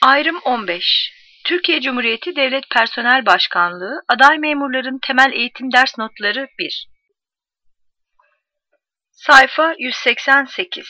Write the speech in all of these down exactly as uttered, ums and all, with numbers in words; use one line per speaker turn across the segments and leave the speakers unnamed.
Ayrım on beş. Türkiye Cumhuriyeti Devlet Personel Başkanlığı Aday Memurların Temel Eğitim Ders Notları bir. Sayfa yüz seksen sekiz.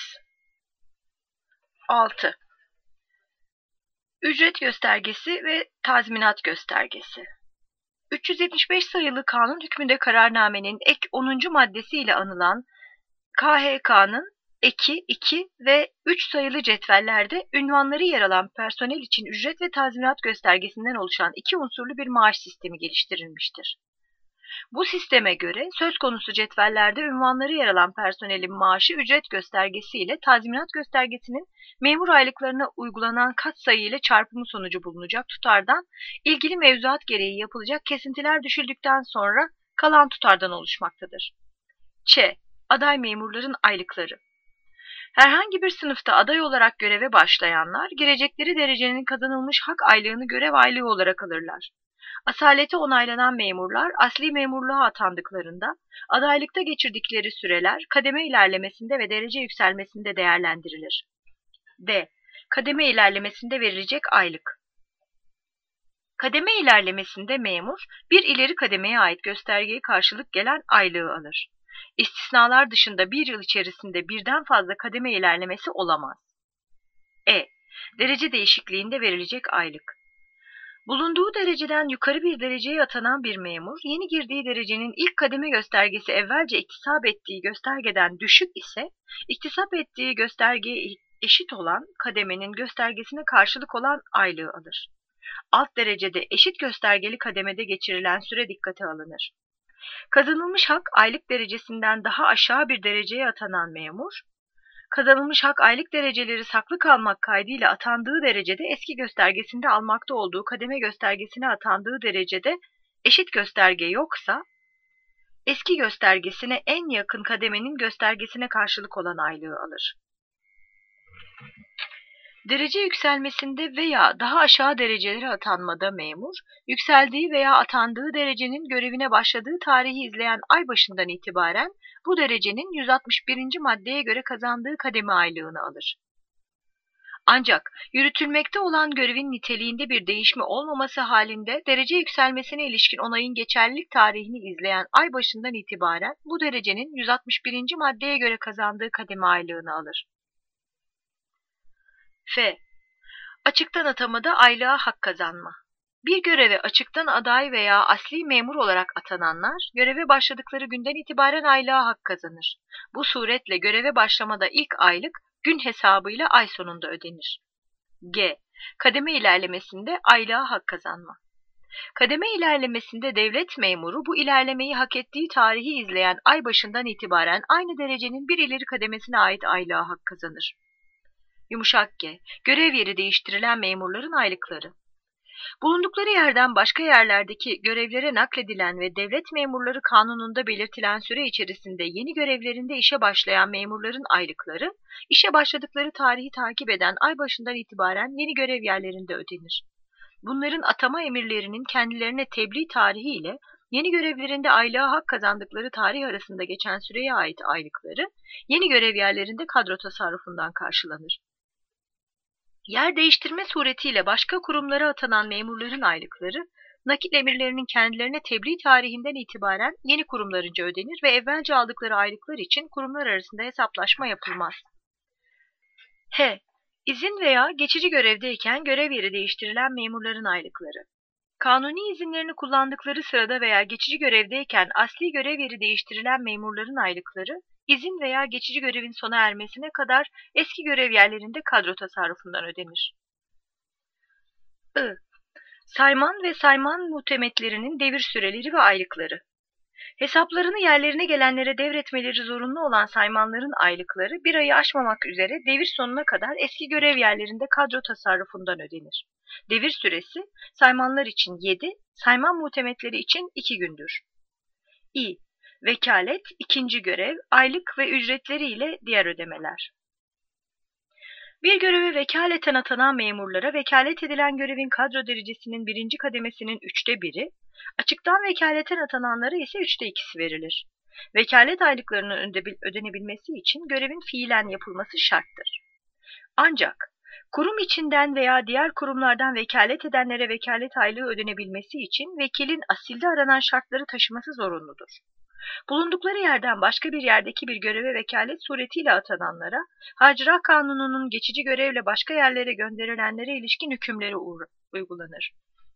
altı. Ücret göstergesi ve tazminat göstergesi. üç yüz yetmiş beş sayılı kanun hükmünde kararnamenin ek onuncu maddesiyle anılan K H K'nın eki iki ve üç sayılı cetvellerde ünvanları yer alan personel için ücret ve tazminat göstergesinden oluşan iki unsurlu bir maaş sistemi geliştirilmiştir. Bu sisteme göre söz konusu cetvellerde ünvanları yer alan personelin maaşı ücret göstergesi ile tazminat göstergesinin memur aylıklarına uygulanan katsayı ile çarpımı sonucu bulunacak tutardan ilgili mevzuat gereği yapılacak kesintiler düşüldükten sonra kalan tutardan oluşmaktadır. Ç. Aday memurların aylıkları. Herhangi bir sınıfta aday olarak göreve başlayanlar, girecekleri derecenin kazanılmış hak aylığını görev aylığı olarak alırlar. Asaleti onaylanan memurlar, asli memurluğa atandıklarında, adaylıkta geçirdikleri süreler, kademe ilerlemesinde ve derece yükselmesinde değerlendirilir. D. Kademe ilerlemesinde verilecek aylık. Kademe ilerlemesinde memur, bir ileri kademeye ait göstergeye karşılık gelen aylığı alır. İstisnalar dışında bir yıl içerisinde birden fazla kademe ilerlemesi olamaz. E. Derece değişikliğinde verilecek aylık. Bulunduğu dereceden yukarı bir dereceye atanan bir memur, yeni girdiği derecenin ilk kademe göstergesi evvelce iktisap ettiği göstergeden düşük ise, iktisap ettiği göstergeye eşit olan kademenin göstergesine karşılık olan aylığı alır. Alt derecede eşit göstergeli kademede geçirilen süre dikkate alınır. Kazanılmış hak aylık derecesinden daha aşağı bir dereceye atanan memur, kazanılmış hak aylık dereceleri saklı kalmak kaydıyla atandığı derecede eski göstergesinde almakta olduğu kademe göstergesine atandığı derecede eşit gösterge yoksa, eski göstergesine en yakın kademenin göstergesine karşılık olan aylığı alır. Derece yükselmesinde veya daha aşağı derecelere atanmada memur, yükseldiği veya atandığı derecenin görevine başladığı tarihi izleyen ay başından itibaren bu derecenin yüz altmış birinci maddeye göre kazandığı kademe aylığını alır. Ancak yürütülmekte olan görevin niteliğinde bir değişme olmaması halinde derece yükselmesine ilişkin onayın geçerlilik tarihini izleyen ay başından itibaren bu derecenin yüz altmış birinci maddeye göre kazandığı kademe aylığını alır. F. Açıktan atamada aylığa hak kazanma. Bir göreve açıktan aday veya asli memur olarak atananlar, göreve başladıkları günden itibaren aylığa hak kazanır. Bu suretle göreve başlamada ilk aylık gün hesabıyla ay sonunda ödenir. G. Kademe ilerlemesinde aylığa hak kazanma. Kademe ilerlemesinde devlet memuru bu ilerlemeyi hak ettiği tarihi izleyen ay başından itibaren aynı derecenin bir ileri kademesine ait aylığa hak kazanır. Yumuşak G. Görev yeri değiştirilen memurların aylıkları. Bulundukları yerden başka yerlerdeki görevlere nakledilen ve devlet memurları kanununda belirtilen süre içerisinde yeni görevlerinde işe başlayan memurların aylıkları, işe başladıkları tarihi takip eden ay başından itibaren yeni görev yerlerinde ödenir. Bunların atama emirlerinin kendilerine tebliğ tarihi ile yeni görevlerinde aylığa hak kazandıkları tarih arasında geçen süreye ait aylıkları, yeni görev yerlerinde kadro tasarrufundan karşılanır. Yer değiştirme suretiyle başka kurumlara atanan memurların aylıkları, nakil emirlerinin kendilerine tebliğ tarihinden itibaren yeni kurumlarınca ödenir ve evvelce aldıkları aylıklar için kurumlar arasında hesaplaşma yapılmaz. H. İzin veya geçici görevdeyken görev yeri değiştirilen memurların aylıkları. Kanuni izinlerini kullandıkları sırada veya geçici görevdeyken asli görev yeri değiştirilen memurların aylıkları, İzin veya geçici görevin sona ermesine kadar eski görev yerlerinde kadro tasarrufundan ödenir. I. Sayman ve sayman muhtemetlerinin devir süreleri ve aylıkları. Hesaplarını yerlerine gelenlere devretmeleri zorunlu olan saymanların aylıkları bir ayı aşmamak üzere devir sonuna kadar eski görev yerlerinde kadro tasarrufundan ödenir. Devir süresi saymanlar için yedi, sayman muhtemetleri için iki gündür. İ. Vekalet, ikinci görev, aylık ve ücretleri ile diğer ödemeler. Bir göreve vekaleten atanan memurlara vekalet edilen görevin kadro derecesinin birinci kademesinin üçte biri, açıktan vekaleten atananlara ise üçte ikisi verilir. Vekalet aylıklarının ödenebilmesi için görevin fiilen yapılması şarttır. Ancak Kurum içinden veya diğer kurumlardan vekalet edenlere vekalet aylığı ödenebilmesi için vekilin asilde aranan şartları taşıması zorunludur. Bulundukları yerden başka bir yerdeki bir göreve vekalet suretiyle atananlara, Hacra Kanunu'nun geçici görevle başka yerlere gönderilenlere ilişkin hükümleri uygulanır.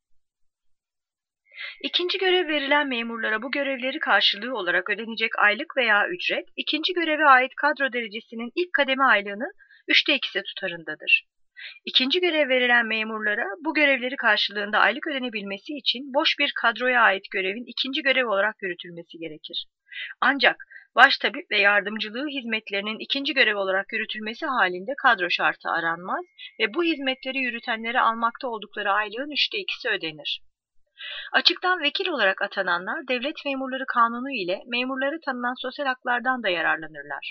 İkinci görev verilen memurlara bu görevleri karşılığı olarak ödenecek aylık veya ücret, ikinci göreve ait kadro derecesinin ilk kademe aylığının üçte ikisi tutarındadır. İkinci görev verilen memurlara bu görevleri karşılığında aylık ödenebilmesi için boş bir kadroya ait görevin ikinci görev olarak yürütülmesi gerekir. Ancak baştabip ve yardımcılığı hizmetlerinin ikinci görev olarak yürütülmesi halinde kadro şartı aranmaz ve bu hizmetleri yürütenlere almakta oldukları aylığın üçte ikisi ödenir. Açıktan vekil olarak atananlar devlet memurları kanunu ile memurlara tanınan sosyal haklardan da yararlanırlar.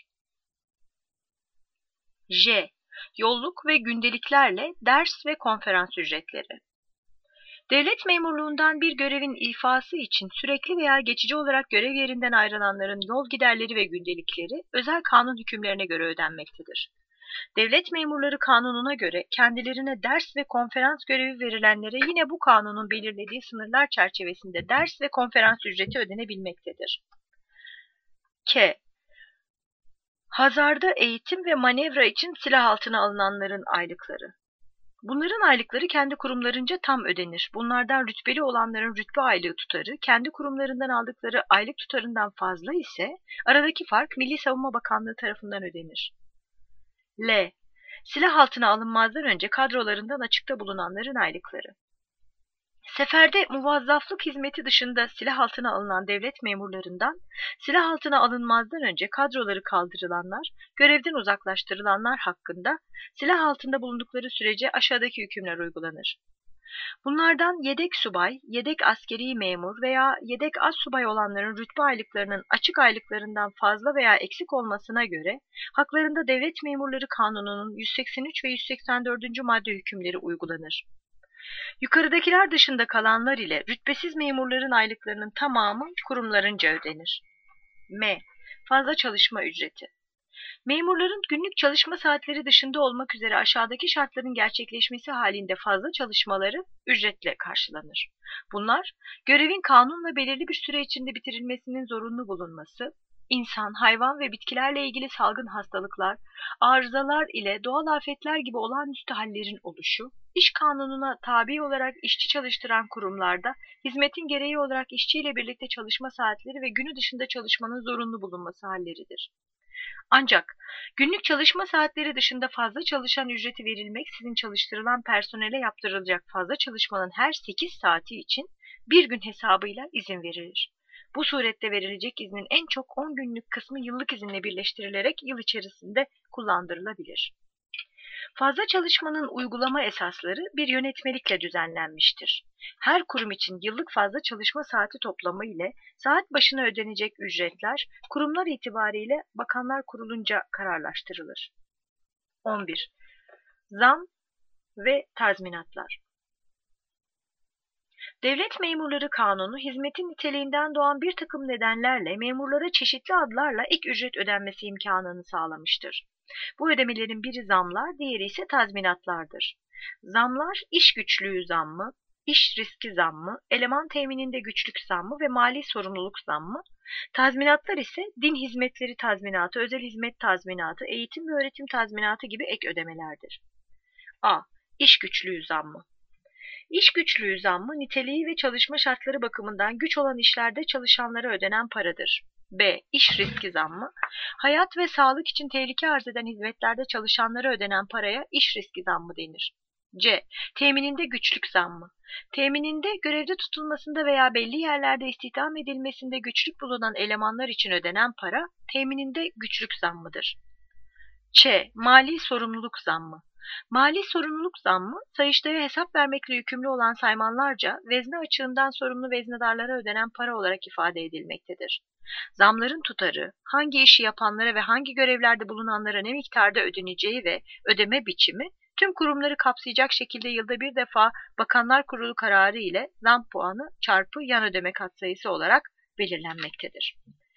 J. Yolluk ve gündeliklerle ders ve konferans ücretleri. Devlet memurluğundan bir görevin ifası için sürekli veya geçici olarak görev yerinden ayrılanların yol giderleri ve gündelikleri özel kanun hükümlerine göre ödenmektedir. Devlet memurları kanununa göre kendilerine ders ve konferans görevi verilenlere yine bu kanunun belirlediği sınırlar çerçevesinde ders ve konferans ücreti ödenebilmektedir. K. Hazarda eğitim ve manevra için silah altına alınanların aylıkları. Bunların aylıkları kendi kurumlarınca tam ödenir. Bunlardan rütbeli olanların rütbe aylığı tutarı, kendi kurumlarından aldıkları aylık tutarından fazla ise aradaki fark Milli Savunma Bakanlığı tarafından ödenir. L. Silah altına alınmazdan önce kadrolarından açıkta bulunanların aylıkları. Seferde muvazzaflık hizmeti dışında silah altına alınan devlet memurlarından, silah altına alınmazdan önce kadroları kaldırılanlar, görevden uzaklaştırılanlar hakkında silah altında bulundukları sürece aşağıdaki hükümler uygulanır. Bunlardan yedek subay, yedek askeri memur veya yedek astsubay olanların rütbe aylıklarının açık aylıklarından fazla veya eksik olmasına göre haklarında Devlet Memurları Kanunu'nun yüz seksen üç ve yüz seksen dördüncü madde hükümleri uygulanır. Yukarıdakiler dışında kalanlar ile rütbesiz memurların aylıklarının tamamı kurumlarınca ödenir. M. Fazla çalışma ücreti. Memurların günlük çalışma saatleri dışında olmak üzere aşağıdaki şartların gerçekleşmesi halinde fazla çalışmaları ücretle karşılanır. Bunlar, görevin kanunla belirli bir süre içinde bitirilmesinin zorunlu bulunması, insan, hayvan ve bitkilerle ilgili salgın hastalıklar, arızalar ile doğal afetler gibi olağanüstü hallerin oluşu, iş kanununa tabi olarak işçi çalıştıran kurumlarda hizmetin gereği olarak işçiyle birlikte çalışma saatleri ve günü dışında çalışmanın zorunlu bulunması halleridir. Ancak günlük çalışma saatleri dışında fazla çalışan ücreti verilmeksizin çalıştırılan personele yaptırılacak fazla çalışmanın her sekiz saati için bir gün hesabıyla izin verilir. Bu surette verilecek iznin en çok on günlük kısmı yıllık izinle birleştirilerek yıl içerisinde kullandırılabilir. Fazla çalışmanın uygulama esasları bir yönetmelikle düzenlenmiştir. Her kurum için yıllık fazla çalışma saati toplamı ile saat başına ödenecek ücretler kurumlar itibariyle Bakanlar Kurulu'nca kararlaştırılır. on bir. Zam ve tazminatlar. Devlet Memurları Kanunu, hizmetin niteliğinden doğan bir takım nedenlerle memurlara çeşitli adlarla ek ücret ödenmesi imkanını sağlamıştır. Bu ödemelerin biri zamlar, diğeri ise tazminatlardır. Zamlar, iş güçlüğü zammı, iş riski zammı, eleman temininde güçlük zammı ve mali sorumluluk zammı, tazminatlar ise din hizmetleri tazminatı, özel hizmet tazminatı, eğitim ve öğretim tazminatı gibi ek ödemelerdir. A. İş güçlüğü zammı. İş güçlüğü zammı, niteliği ve çalışma şartları bakımından güç olan işlerde çalışanlara ödenen paradır. B. İş riski zammı, hayat ve sağlık için tehlike arz eden hizmetlerde çalışanlara ödenen paraya iş riski zammı denir. C. Temininde güçlük zammı, temininde görevde tutulmasında veya belli yerlerde istihdam edilmesinde güçlük bulunan elemanlar için ödenen para, temininde güçlük zammıdır. Ç. Mali sorumluluk zammı. Mali sorumluluk zammı, sayıştaya hesap vermekle yükümlü olan saymanlarca vezne açığından sorumlu veznedarlara ödenen para olarak ifade edilmektedir. Zamların tutarı, hangi işi yapanlara ve hangi görevlerde bulunanlara ne miktarda ödeneceği ve ödeme biçimi, tüm kurumları kapsayacak şekilde yılda bir defa Bakanlar Kurulu kararı ile zam puanı çarpı yan ödeme katsayısı olarak belirlenmektedir.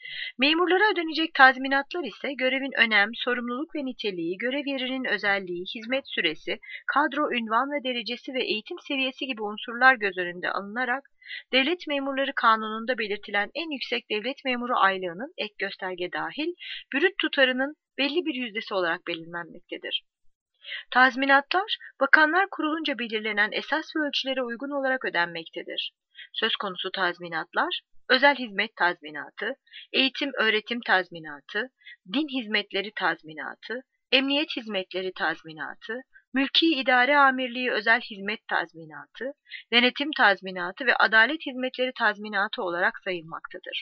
Memurlara ödenecek tazminatlar ise görevin önem, sorumluluk ve niteliği, görev yerinin özelliği, hizmet süresi, kadro, ünvan ve derecesi ve eğitim seviyesi gibi unsurlar göz önünde alınarak Devlet Memurları Kanunu'nda belirtilen en yüksek devlet memuru aylığının ek gösterge dahil brüt tutarının belli bir yüzdesi olarak belirlenmektedir. Tazminatlar, Bakanlar Kurulunca belirlenen esas ve ölçülere uygun olarak ödenmektedir. Söz konusu tazminatlar, özel hizmet tazminatı, eğitim öğretim tazminatı, din hizmetleri tazminatı, emniyet hizmetleri tazminatı, mülki idare amirliği özel hizmet tazminatı, denetim tazminatı ve adalet hizmetleri tazminatı olarak sayılmaktadır.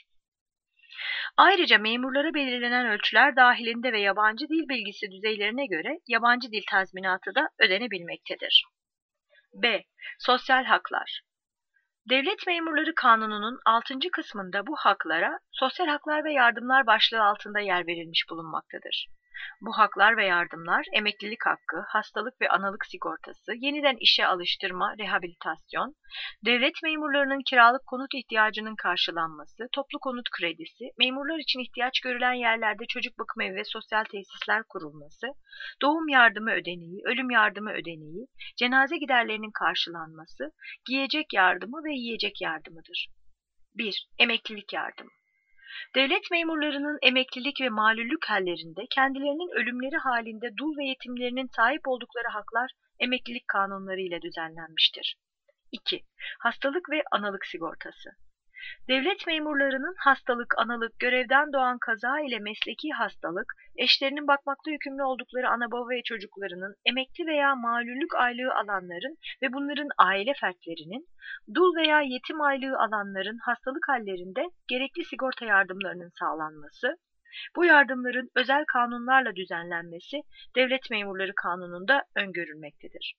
Ayrıca memurlara belirlenen ölçüler dahilinde ve yabancı dil bilgisi düzeylerine göre yabancı dil tazminatı da ödenebilmektedir. B. Sosyal haklar. Devlet Memurları Kanunu'nun altıncı kısmında bu haklara sosyal haklar ve yardımlar başlığı altında yer verilmiş bulunmaktadır. Bu haklar ve yardımlar emeklilik hakkı, hastalık ve analık sigortası, yeniden işe alıştırma, rehabilitasyon, devlet memurlarının kiralık konut ihtiyacının karşılanması, toplu konut kredisi, memurlar için ihtiyaç görülen yerlerde çocuk bakım evi ve sosyal tesisler kurulması, doğum yardımı ödeneği, ölüm yardımı ödeneği, cenaze giderlerinin karşılanması, giyecek yardımı ve yiyecek yardımıdır. bir. Emeklilik yardımı. Devlet memurlarının emeklilik ve malüllük hallerinde kendilerinin ölümleri halinde dul ve yetimlerinin sahip oldukları haklar emeklilik kanunları ile düzenlenmiştir. iki. Hastalık ve analık sigortası. Devlet memurlarının hastalık, analık, görevden doğan kaza ile mesleki hastalık, eşlerinin bakmakta yükümlü oldukları ana baba ve çocuklarının, emekli veya malüllük aylığı alanların ve bunların aile fertlerinin, dul veya yetim aylığı alanların hastalık hallerinde gerekli sigorta yardımlarının sağlanması, bu yardımların özel kanunlarla düzenlenmesi Devlet Memurları Kanunu'nda öngörülmektedir.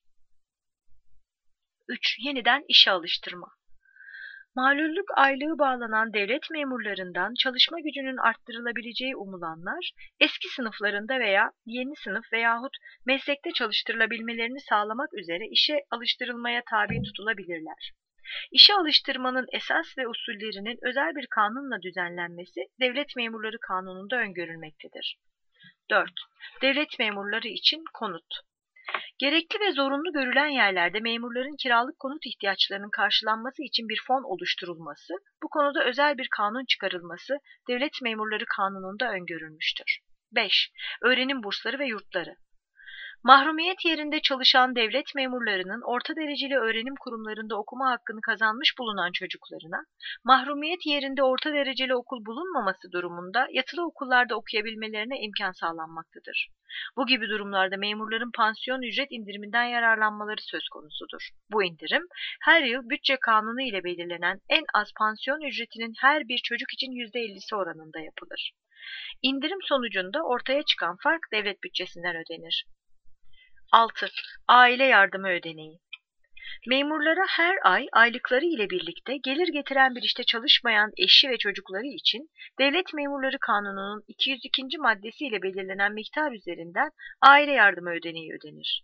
üç. Yeniden işe alıştırma. Malüllük aylığı bağlanan devlet memurlarından çalışma gücünün arttırılabileceği umulanlar, eski sınıflarında veya yeni sınıf veyahut meslekte çalıştırılabilmelerini sağlamak üzere işe alıştırılmaya tabi tutulabilirler. İşe alıştırmanın esas ve usullerinin özel bir kanunla düzenlenmesi Devlet Memurları Kanunu'nda öngörülmektedir. dört. Devlet memurları için konut. Gerekli ve zorunlu görülen yerlerde memurların kiralık konut ihtiyaçlarının karşılanması için bir fon oluşturulması, bu konuda özel bir kanun çıkarılması Devlet Memurları Kanunu'nda öngörülmüştür. beş. Öğrenim bursları ve yurtları. Mahrumiyet yerinde çalışan devlet memurlarının orta dereceli öğrenim kurumlarında okuma hakkını kazanmış bulunan çocuklarına, mahrumiyet yerinde orta dereceli okul bulunmaması durumunda yatılı okullarda okuyabilmelerine imkan sağlanmaktadır. Bu gibi durumlarda memurların pansiyon ücret indiriminden yararlanmaları söz konusudur. Bu indirim, her yıl bütçe kanunu ile belirlenen en az pansiyon ücretinin her bir çocuk için yüzde ellisi oranında yapılır. İndirim sonucunda ortaya çıkan fark devlet bütçesinden ödenir. altı. Aile yardımı ödeneği. Memurlara her ay aylıkları ile birlikte gelir getiren bir işte çalışmayan eşi ve çocukları için Devlet Memurları Kanunu'nun iki yüz ikinci maddesi ile belirlenen miktar üzerinden aile yardımı ödeneği ödenir.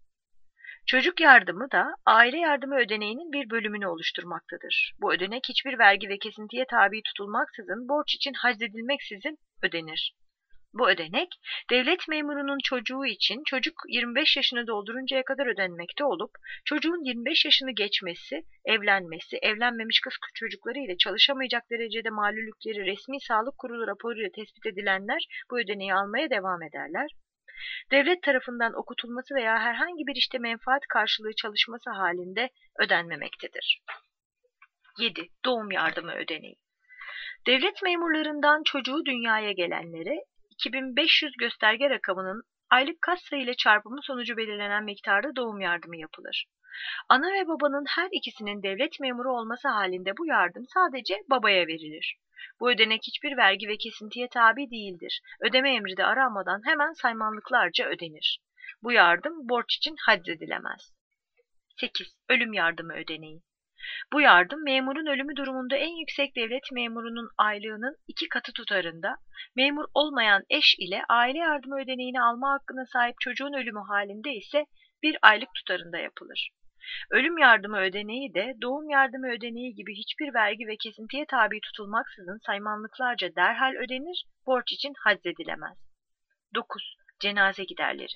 Çocuk yardımı da aile yardımı ödeneğinin bir bölümünü oluşturmaktadır. Bu ödenek hiçbir vergi ve kesintiye tabi tutulmaksızın borç için haczedilmeksizin ödenir. Bu ödenek, devlet memurunun çocuğu için çocuk yirmi beş yaşını dolduruncaya kadar ödenmekte olup, çocuğun yirmi beş yaşını geçmesi, evlenmesi, evlenmemiş kız çocukları ile çalışamayacak derecede malüllükleri resmi sağlık kurulu raporuyla tespit edilenler bu ödeneği almaya devam ederler. Devlet tarafından okutulması veya herhangi bir işte menfaat karşılığı çalışması halinde ödenmemektedir. yedi. Doğum yardımı ödeneği. Devlet memurlarından çocuğu dünyaya gelenlere iki bin beş yüz gösterge rakamının aylık katsayı ile çarpımı sonucu belirlenen miktarda doğum yardımı yapılır. Ana ve babanın her ikisinin devlet memuru olması halinde bu yardım sadece babaya verilir. Bu ödenek hiçbir vergi ve kesintiye tabi değildir. Ödeme emri de aranmadan hemen saymanlıklarca ödenir. Bu yardım borç için haczedilemez. sekiz. Ölüm yardımı ödeneği. Bu yardım memurun ölümü durumunda en yüksek devlet memurunun aylığının iki katı tutarında, memur olmayan eş ile aile yardımı ödeneğini alma hakkına sahip çocuğun ölümü halinde ise bir aylık tutarında yapılır. Ölüm yardımı ödeneği de doğum yardımı ödeneği gibi hiçbir vergi ve kesintiye tabi tutulmaksızın saymanlıklarca derhal ödenir, borç için haczedilemez. dokuz. Cenaze giderleri.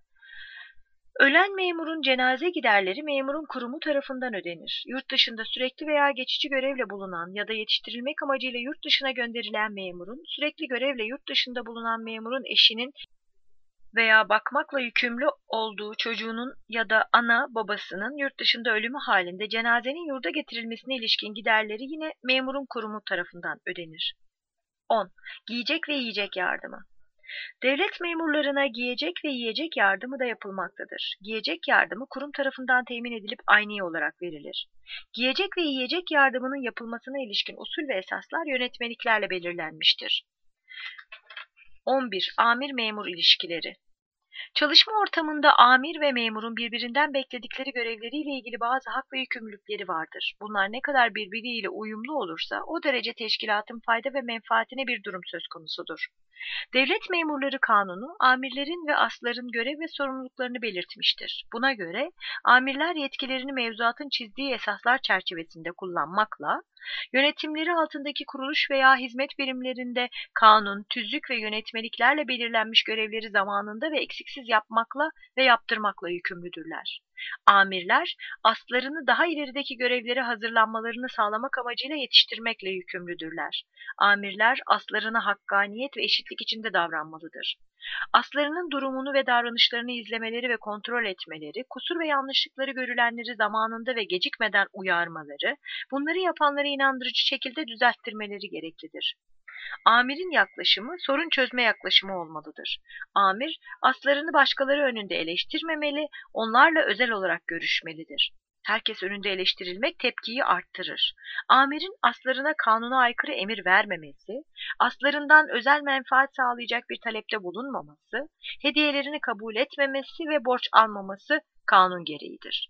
Ölen memurun cenaze giderleri memurun kurumu tarafından ödenir. Yurt dışında sürekli veya geçici görevle bulunan ya da yetiştirilmek amacıyla yurt dışına gönderilen memurun, sürekli görevle yurt dışında bulunan memurun eşinin veya bakmakla yükümlü olduğu çocuğunun ya da ana babasının yurt dışında ölümü halinde cenazenin yurda getirilmesine ilişkin giderleri yine memurun kurumu tarafından ödenir. on. Giyecek ve yiyecek yardımı. Devlet memurlarına giyecek ve yiyecek yardımı da yapılmaktadır. Giyecek yardımı kurum tarafından temin edilip ayni olarak verilir. Giyecek ve yiyecek yardımının yapılmasına ilişkin usul ve esaslar yönetmeliklerle belirlenmiştir. on bir. Amir-memur ilişkileri. Çalışma ortamında amir ve memurun birbirinden bekledikleri görevleriyle ilgili bazı hak ve yükümlülükleri vardır. Bunlar ne kadar birbiriyle uyumlu olursa o derece teşkilatın fayda ve menfaatine bir durum söz konusudur. Devlet Memurları Kanunu, amirlerin ve asların görev ve sorumluluklarını belirtmiştir. Buna göre amirler yetkilerini mevzuatın çizdiği esaslar çerçevesinde kullanmakla, yönetimleri altındaki kuruluş veya hizmet birimlerinde kanun, tüzük ve yönetmeliklerle belirlenmiş görevleri zamanında ve eksiksiz yapmakla ve yaptırmakla yükümlüdürler. Amirler, aslarını daha ilerideki görevlere hazırlanmalarını sağlamak amacıyla yetiştirmekle yükümlüdürler. Amirler, aslarına hakkaniyet ve eşitlik içinde davranmalıdır. Aslarının durumunu ve davranışlarını izlemeleri ve kontrol etmeleri, kusur ve yanlışlıkları görülenleri zamanında ve gecikmeden uyarmaları, bunları yapanları inandırıcı şekilde düzelttirmeleri gereklidir. Amirin yaklaşımı sorun çözme yaklaşımı olmalıdır. Amir, aslarını başkaları önünde eleştirmemeli, onlarla özel olarak görüşmelidir. Herkes önünde eleştirilmek tepkiyi arttırır. Amirin aslarına kanuna aykırı emir vermemesi, aslarından özel menfaat sağlayacak bir talepte bulunmaması, hediyelerini kabul etmemesi ve borç almaması kanun gereğidir.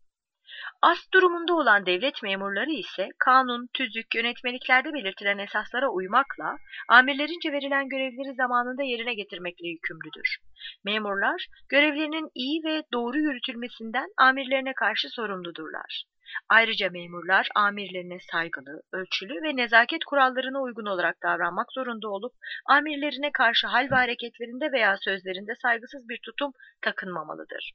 As durumunda olan devlet memurları ise kanun, tüzük, yönetmeliklerde belirtilen esaslara uymakla, amirlerince verilen görevleri zamanında yerine getirmekle yükümlüdür. Memurlar, görevlerinin iyi ve doğru yürütülmesinden amirlerine karşı sorumludurlar. Ayrıca memurlar amirlerine saygılı, ölçülü ve nezaket kurallarına uygun olarak davranmak zorunda olup, amirlerine karşı hal ve hareketlerinde veya sözlerinde saygısız bir tutum takınmamalıdır.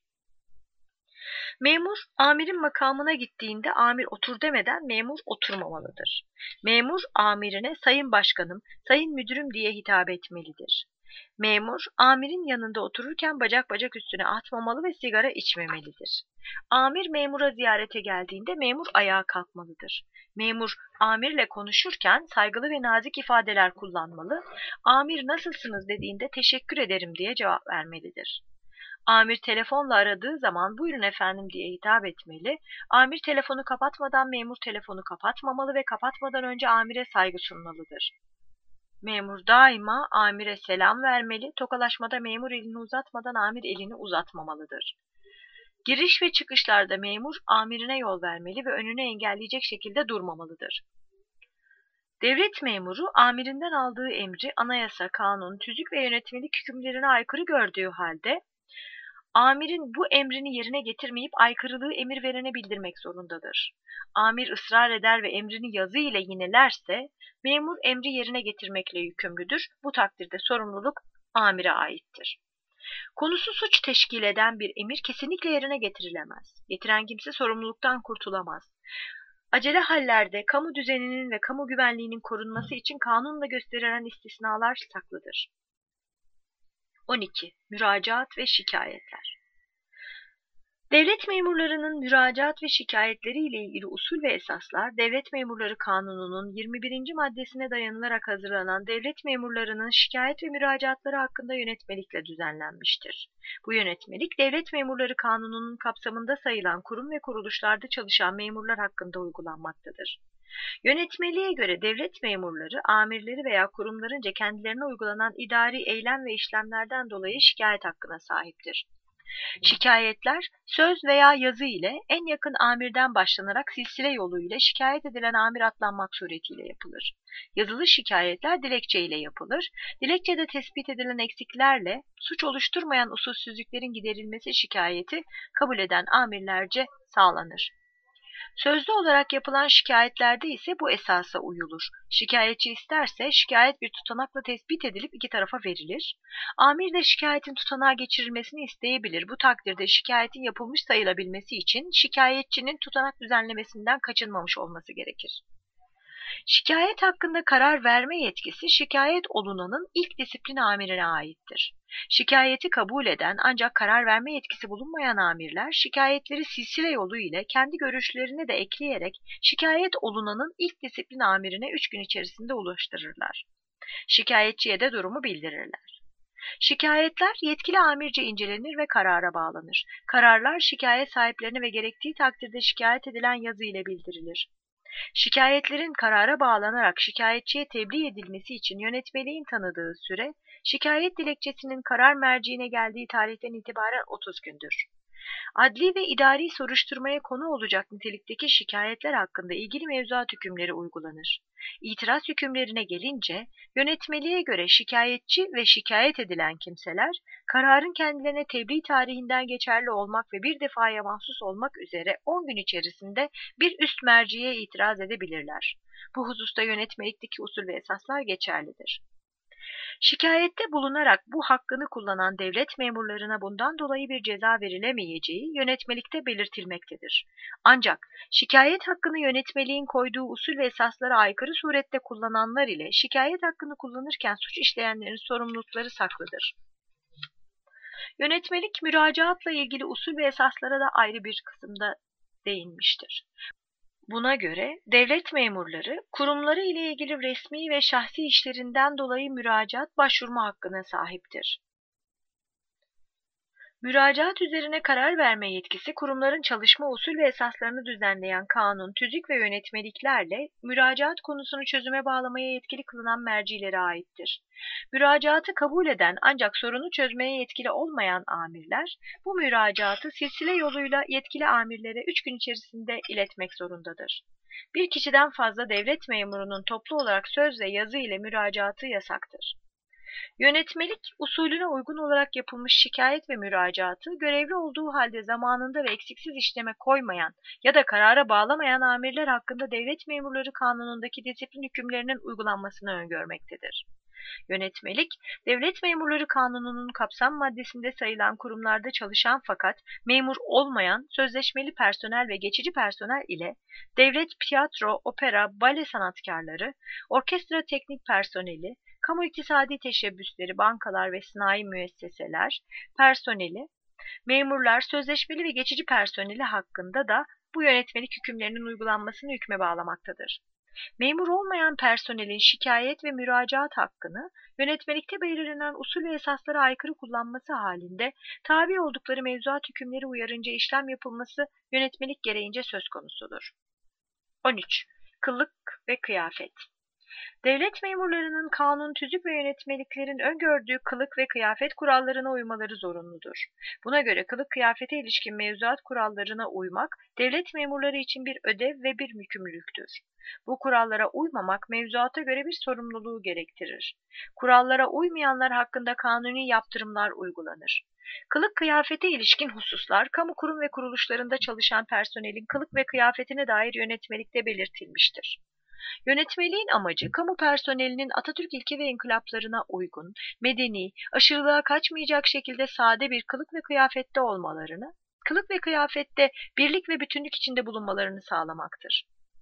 Memur, amirin makamına gittiğinde amir otur demeden memur oturmamalıdır. Memur, amirine sayın başkanım, sayın müdürüm diye hitap etmelidir. Memur, amirin yanında otururken bacak bacak üstüne atmamalı ve sigara içmemelidir. Amir, memura ziyarete geldiğinde memur ayağa kalkmalıdır. Memur, amirle konuşurken saygılı ve nazik ifadeler kullanmalı, amir nasılsınız dediğinde teşekkür ederim diye cevap vermelidir. Amir telefonla aradığı zaman buyurun efendim diye hitap etmeli, amir telefonu kapatmadan memur telefonu kapatmamalı ve kapatmadan önce amire saygı sunmalıdır. Memur daima amire selam vermeli, tokalaşmada memur elini uzatmadan amir elini uzatmamalıdır. Giriş ve çıkışlarda memur amirine yol vermeli ve önünü engelleyecek şekilde durmamalıdır. Devlet memuru amirinden aldığı emri anayasa, kanun, tüzük ve yönetmelik hükümlerine aykırı gördüğü halde, amirin bu emrini yerine getirmeyip aykırılığı emir verene bildirmek zorundadır. Amir ısrar eder ve emrini yazı ile yinelerse, memur emri yerine getirmekle yükümlüdür. Bu takdirde sorumluluk amire aittir. Konusu suç teşkil eden bir emir kesinlikle yerine getirilemez. Getiren kimse sorumluluktan kurtulamaz. Acele hallerde kamu düzeninin ve kamu güvenliğinin korunması için kanunla gösterilen istisnalar saklıdır. on iki. Müracaat ve şikayetler. Devlet memurlarının müracaat ve şikayetleri ile ilgili usul ve esaslar, Devlet Memurları Kanunu'nun yirmi birinci maddesine dayanılarak hazırlanan devlet memurlarının şikayet ve müracaatları hakkında yönetmelikle düzenlenmiştir. Bu yönetmelik, Devlet Memurları Kanunu'nun kapsamında sayılan kurum ve kuruluşlarda çalışan memurlar hakkında uygulanmaktadır. Yönetmeliğe göre devlet memurları, amirleri veya kurumlarınca kendilerine uygulanan idari eylem ve işlemlerden dolayı şikayet hakkına sahiptir. Şikayetler söz veya yazı ile en yakın amirden başlanarak silsile yoluyla şikayet edilen amir atlanmak suretiyle yapılır. Yazılı şikayetler dilekçe ile yapılır. Dilekçede tespit edilen eksiklerle suç oluşturmayan usulsüzlüklerin giderilmesi şikayeti kabul eden amirlerce sağlanır. Sözlü olarak yapılan şikayetlerde ise bu esasa uyulur. Şikayetçi isterse şikayet bir tutanakla tespit edilip iki tarafa verilir. Amir de şikayetin tutanağa geçirilmesini isteyebilir. Bu takdirde şikayetin yapılmış sayılabilmesi için şikayetçinin tutanak düzenlemesinden kaçınmamış olması gerekir. Şikayet hakkında karar verme yetkisi şikayet olunanın ilk disiplin amirine aittir. Şikayeti kabul eden ancak karar verme yetkisi bulunmayan amirler şikayetleri silsile yolu ile kendi görüşlerini de ekleyerek şikayet olunanın ilk disiplin amirine üç gün içerisinde ulaştırırlar. Şikayetçiye de durumu bildirirler. Şikayetler yetkili amirce incelenir ve karara bağlanır. Kararlar şikayet sahiplerine ve gerektiği takdirde şikayet edilen yazı ile bildirilir. Şikayetlerin karara bağlanarak şikayetçiye tebliğ edilmesi için yönetmeliğin tanıdığı süre, şikayet dilekçesinin karar merciine geldiği tarihten itibaren otuz gündür. Adli ve idari soruşturmaya konu olacak nitelikteki şikayetler hakkında ilgili mevzuat hükümleri uygulanır. İtiraz hükümlerine gelince, yönetmeliğe göre şikayetçi ve şikayet edilen kimseler, kararın kendilerine tebliğ tarihinden geçerli olmak ve bir defaya mahsus olmak üzere on gün içerisinde bir üst merciye itiraz edebilirler. Bu hususta yönetmelikteki usul ve esaslar geçerlidir. Şikayette bulunarak bu hakkını kullanan devlet memurlarına bundan dolayı bir ceza verilemeyeceği yönetmelikte belirtilmektedir. Ancak şikayet hakkını yönetmeliğin koyduğu usul ve esaslara aykırı surette kullananlar ile şikayet hakkını kullanırken suç işleyenlerin sorumlulukları saklıdır. Yönetmelik müracaatla ilgili usul ve esaslara da ayrı bir kısımda değinmiştir. Buna göre devlet memurları kurumları ile ilgili resmi ve şahsi işlerinden dolayı müracaat başvurma hakkına sahiptir. Müracaat üzerine karar verme yetkisi kurumların çalışma usul ve esaslarını düzenleyen kanun, tüzük ve yönetmeliklerle müracaat konusunu çözüme bağlamaya yetkili kılınan mercilere aittir. Müracaatı kabul eden ancak sorunu çözmeye yetkili olmayan amirler, bu müracaatı silsile yoluyla yetkili amirlere üç gün içerisinde iletmek zorundadır. Bir kişiden fazla devlet memurunun toplu olarak söz ve yazı ile müracaatı yasaktır. Yönetmelik, usulüne uygun olarak yapılmış şikayet ve müracaatı, görevli olduğu halde zamanında ve eksiksiz işleme koymayan ya da karara bağlamayan amirler hakkında Devlet Memurları Kanunu'ndaki disiplin hükümlerinin uygulanmasını öngörmektedir. Yönetmelik, Devlet Memurları Kanunu'nun kapsam maddesinde sayılan kurumlarda çalışan fakat memur olmayan sözleşmeli personel ve geçici personel ile devlet tiyatro, opera, bale sanatkarları, orkestra teknik personeli, kamu iktisadi teşebbüsleri, bankalar ve sanayi müesseseler, personeli, memurlar, sözleşmeli ve geçici personeli hakkında da bu yönetmelik hükümlerinin uygulanmasını hükme bağlamaktadır. Memur olmayan personelin şikayet ve müracaat hakkını yönetmelikte belirlenen usul ve esaslara aykırı kullanması halinde tabi oldukları mevzuat hükümleri uyarınca işlem yapılması yönetmelik gereğince söz konusudur. on üç. Kılık ve kıyafet. Devlet memurlarının kanun, tüzük ve yönetmeliklerin öngördüğü kılık ve kıyafet kurallarına uymaları zorunludur. Buna göre kılık kıyafete ilişkin mevzuat kurallarına uymak, devlet memurları için bir ödev ve bir yükümlülüktür. Bu kurallara uymamak mevzuata göre bir sorumluluğu gerektirir. Kurallara uymayanlar hakkında kanuni yaptırımlar uygulanır. Kılık kıyafete ilişkin hususlar, kamu kurum ve kuruluşlarında çalışan personelin kılık ve kıyafetine dair yönetmelikte belirtilmiştir. Yönetmeliğin amacı, kamu personelinin Atatürk ilke ve inkılaplarına uygun, medeni, aşırılığa kaçmayacak şekilde sade bir kılık ve kıyafette olmalarını, kılık ve kıyafette birlik ve bütünlük içinde bulunmalarını sağlamaktır.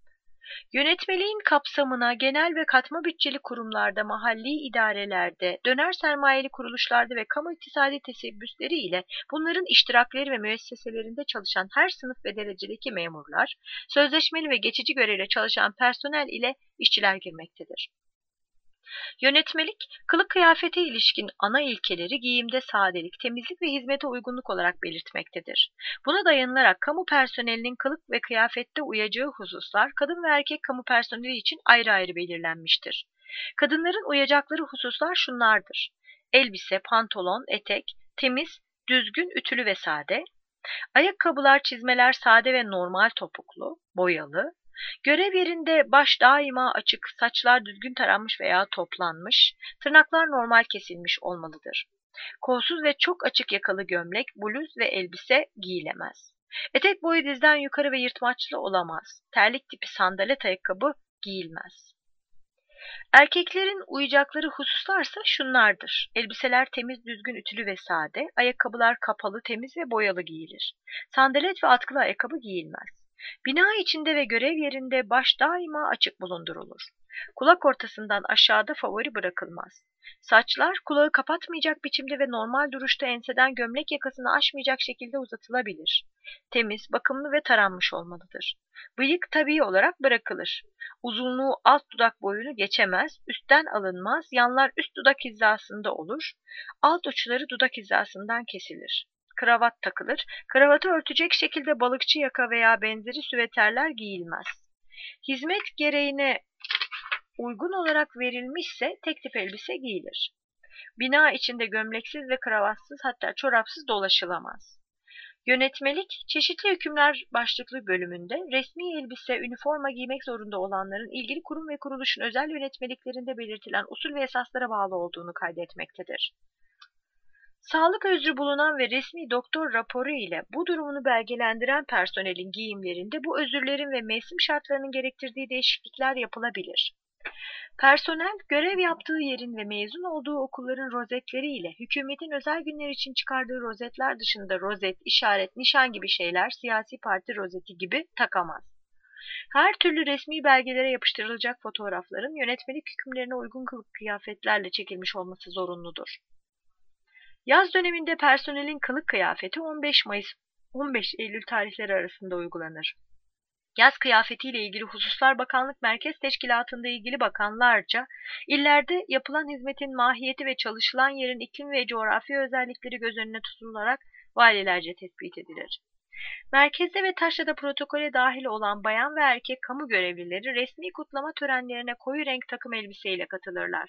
Yönetmeliğin kapsamına genel ve katma bütçeli kurumlarda, mahalli idarelerde, döner sermayeli kuruluşlarda ve kamu iktisadi teşebbüsleri ile bunların iştirakleri ve müesseselerinde çalışan her sınıf ve derecedeki memurlar, sözleşmeli ve geçici görevle çalışan personel ile işçiler girmektedir. Yönetmelik, kılık kıyafete ilişkin ana ilkeleri giyimde sadelik, temizlik ve hizmete uygunluk olarak belirtmektedir. Buna dayanılarak kamu personelinin kılık ve kıyafette uyacağı hususlar kadın ve erkek kamu personeli için ayrı ayrı belirlenmiştir. Kadınların uyacakları hususlar şunlardır: elbise, pantolon, etek, temiz, düzgün, ütülü ve sade. Ayakkabılar, çizmeler sade ve normal topuklu, boyalı. Görev yerinde baş daima açık, saçlar düzgün taranmış veya toplanmış, tırnaklar normal kesilmiş olmalıdır. Kolsuz ve çok açık yakalı gömlek, bluz ve elbise giyilemez. Etek boyu dizden yukarı ve yırtmaçlı olamaz. Terlik tipi sandalet ayakkabı giyilmez. Erkeklerin uyacakları hususlarsa şunlardır: elbiseler temiz, düzgün, ütülü ve sade, ayakkabılar kapalı, temiz ve boyalı giyilir. Sandalet ve atkılı ayakkabı giyilmez. Bina içinde ve görev yerinde baş daima açık bulundurulur. Kulak ortasından aşağıda favori bırakılmaz. Saçlar kulağı kapatmayacak biçimde ve normal duruşta enseden gömlek yakasını aşmayacak şekilde uzatılabilir. Temiz, bakımlı ve taranmış olmalıdır. Bıyık tabii olarak bırakılır. Uzunluğu alt dudak boyunu geçemez, üstten alınmaz, yanlar üst dudak hizasında olur, alt uçları dudak hizasından kesilir. Kravat takılır, kravatı örtecek şekilde balıkçı yaka veya benzeri süveterler giyilmez. Hizmet gereğine uygun olarak verilmişse tek tip elbise giyilir. Bina içinde gömleksiz ve kravatsız, hatta çorapsız dolaşılamaz. Yönetmelik, çeşitli hükümler başlıklı bölümünde resmi elbise, üniforma giymek zorunda olanların ilgili kurum ve kuruluşun özel yönetmeliklerinde belirtilen usul ve esaslara bağlı olduğunu kaydetmektedir. Sağlık özrü bulunan ve resmi doktor raporu ile bu durumunu belgelendiren personelin giyimlerinde bu özürlerin ve mevsim şartlarının gerektirdiği değişiklikler yapılabilir. Personel, görev yaptığı yerin ve mezun olduğu okulların rozetleri ile hükümetin özel günler için çıkardığı rozetler dışında rozet, işaret, nişan gibi şeyler, siyasi parti rozeti gibi takamaz. Her türlü resmi belgelere yapıştırılacak fotoğrafların yönetmelik hükümlerine uygun kılık kıyafetlerle çekilmiş olması zorunludur. Yaz döneminde personelin kılık kıyafeti on beş Mayıs on beş Eylül tarihleri arasında uygulanır. Yaz kıyafetiyle ilgili hususlar Bakanlık Merkez Teşkilatı'nda ilgili bakanlarca, illerde yapılan hizmetin mahiyeti ve çalışılan yerin iklim ve coğrafi özellikleri göz önüne tutularak valilerce tespit edilir. Merkezde ve taşrada protokole dahil olan bayan ve erkek kamu görevlileri resmi kutlama törenlerine koyu renk takım elbiseyle katılırlar.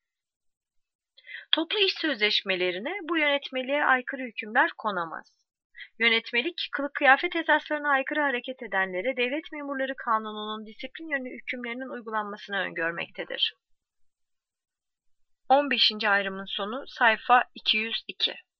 Toplu iş sözleşmelerine bu yönetmeliğe aykırı hükümler konamaz. Yönetmelik, kılık kıyafet esaslarına aykırı hareket edenlere Devlet Memurları Kanunu'nun disiplin yönlü hükümlerinin uygulanmasını öngörmektedir. on beşinci ayrımın sonu sayfa iki yüz iki.